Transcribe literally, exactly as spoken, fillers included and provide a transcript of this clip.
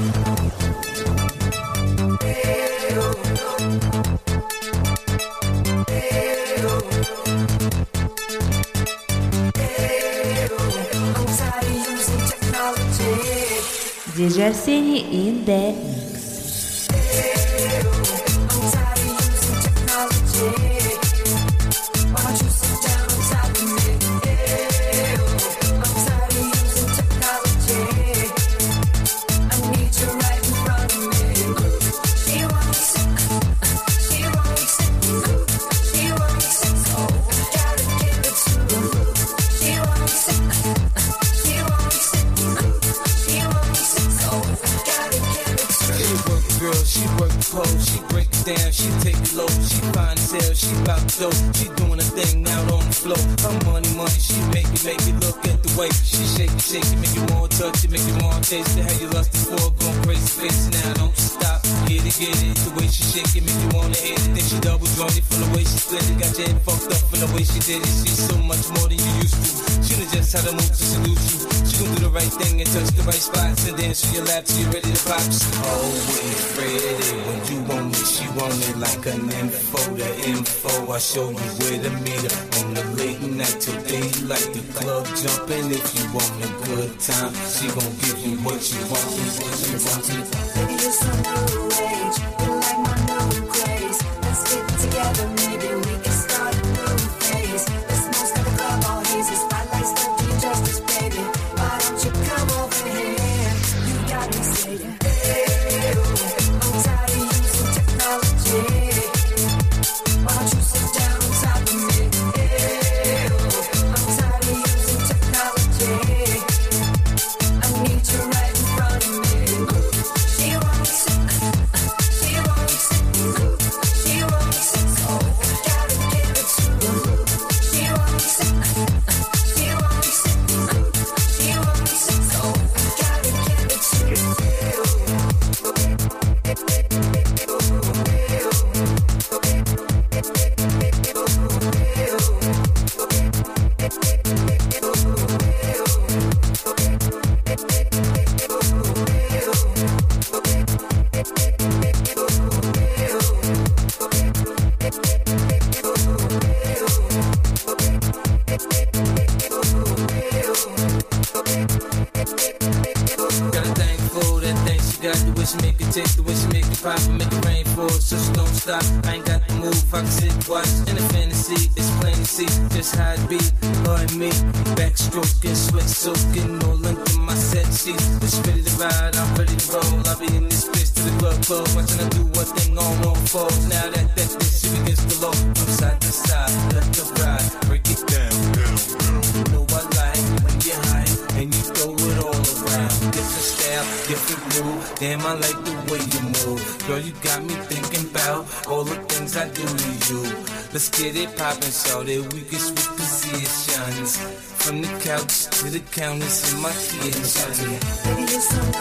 D J Arsene in the mix. She bout to, she doing a thing out on the floor. Her money, money, she make it, make it. Look at the way she shake it, shake it, make you want to touch it, make you want to taste it. How you lust it for, going crazy, face now, don't stop. Get it, get it, the way she shake it, make you want to hit it. Then she double jointed from the way she split it, got your head fucked up from the way she did it. She's so much more than you used to. She knows just how to move to seduce you. She gon' do the right thing and touch the right spots and dance on your lap till you're ready to pop. She's always ready when you want it, she want it like an info, the info. I show you where to meet her on the late night till daylight. The club jumping if you want a good time. She gon' give you what you want, what you want. Baby, you're so new age. You like my new craze. Let's get together, maybe we can start a new phase. The smoke's got the club all hazy. Spotlights don't do you justice, baby. Why don't you come over here? You got me saying, hey, I'm tired of using technology. Why don't you sit down on top of me? Hey, I'm tired of using technology. I need you right in front of me. She wants it, she wants it, she wants it, so I gotta give it to her. She wants it, she wants it, she wants it, so I gotta give it to her. Make it take the way she make it pop and make it rain for us so she don't stop. I ain't got the move, I can sit and watch. In the fantasy, it's plain to see just how it be. Her and me, backstroking, sweat soaking, no length in my set sheets. Just ready to ride, I'm ready to roll. I'll be in this bitch till the club close, watching her do one thing on all fours. Now that that bitch, she begins to low, from side to side, left to right, break it down, down, down. You know I like when you're high and you throw it all around. Different style, different move. Damn, I like the way you move. Girl, you got me thinking about all the things I do to you. Let's get it poppin', so that we can switch positions. From the couch to the counters in my kitchen. Baby, you're so